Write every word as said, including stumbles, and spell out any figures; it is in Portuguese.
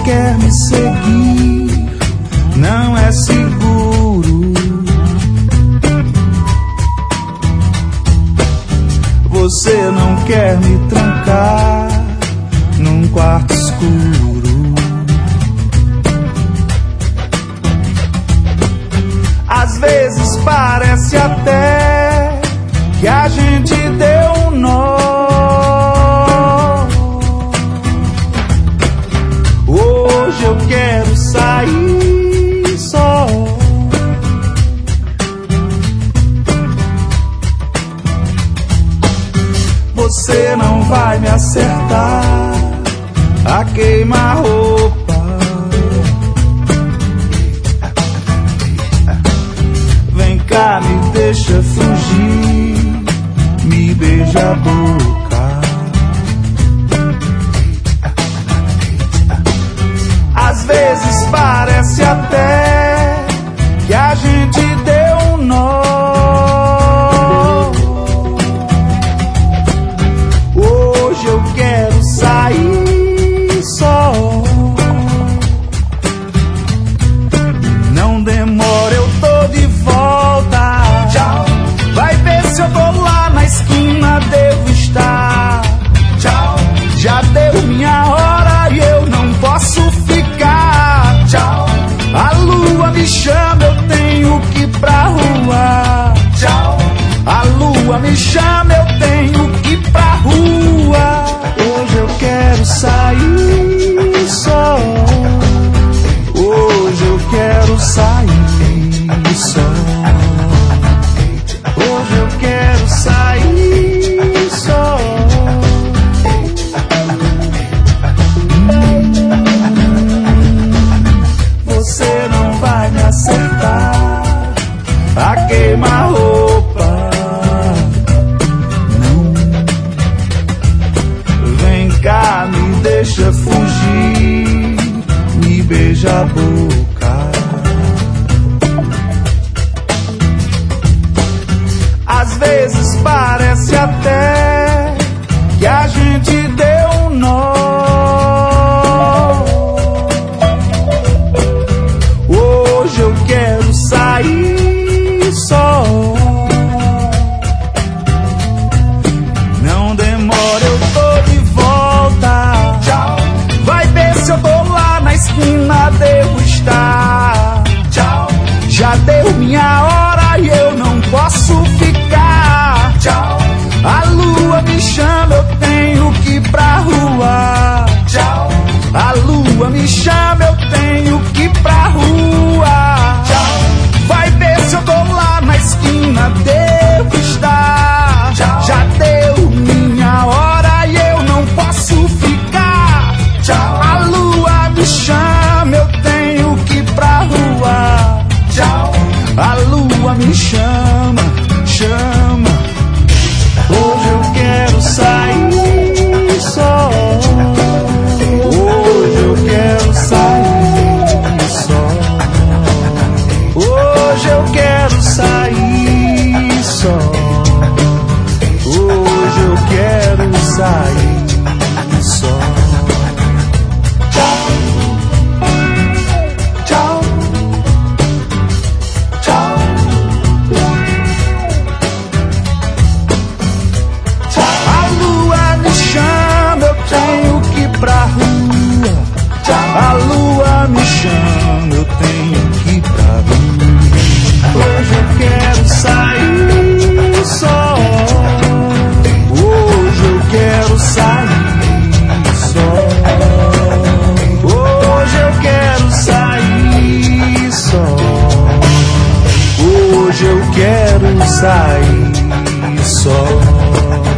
quer me seguir, não é seguro. Você não quer me trancar num quarto escuro. Às vezes parece até que a gente deu um nó. Hoje eu quero sair só. Você não vai me acertar a queima-roupa. Vem cá, me deixa fugir, me beija a boca. Às vezes parece até que a gente deu um nó. Hoje eu quero sair só. Não demora, eu tô de volta. Tchau. Vai ver se eu tô lá na esquina, devo estar. Tchau. Já deu minha hora e eu não posso ficar. Tchau. A lua me chama, eu tenho que ir pra rua. Tchau. A lua me chama, eu tenho que ir pra rua. Hoje eu quero sair só. Hoje eu quero sair só. Hoje eu quero sair só. Você não vai me acertar a queima-roupa. Não. Vem cá, me deixa fugir, me beija a boca. Às vezes parece até que a gente deu um nó. Hoje eu quero sair só. Não demora, eu tô de volta. Tchau. Vai ver se eu tô lá na esquina, devo estar. Tchau. Já deu minha hora e eu não posso ficar. Tchau. A lua me chama, eu tenho que ir pra rua. Tchau. A lua me chama, eu tenho que ir pra rua. Tchau. Vai ver se eu tô lá na esquina, devo estar. Tchau. Já deu minha hora e eu não posso ficar. Tchau. A lua me chama, eu tenho que ir pra rua. Tchau. A lua me chama, chama. Hoje eu quero sair só. Hoje eu quero sair só. Hoje eu quero sair só. Hoje eu quero sair só. Tchau. Tchau. Tchau. A lua me chama, eu tenho que ir pra rua. A lua me chama, eu tenho que ir pra rua. Hoje eu quero sair só. Hoje eu quero sair só. Hoje eu quero sair só. Hoje eu quero sair só.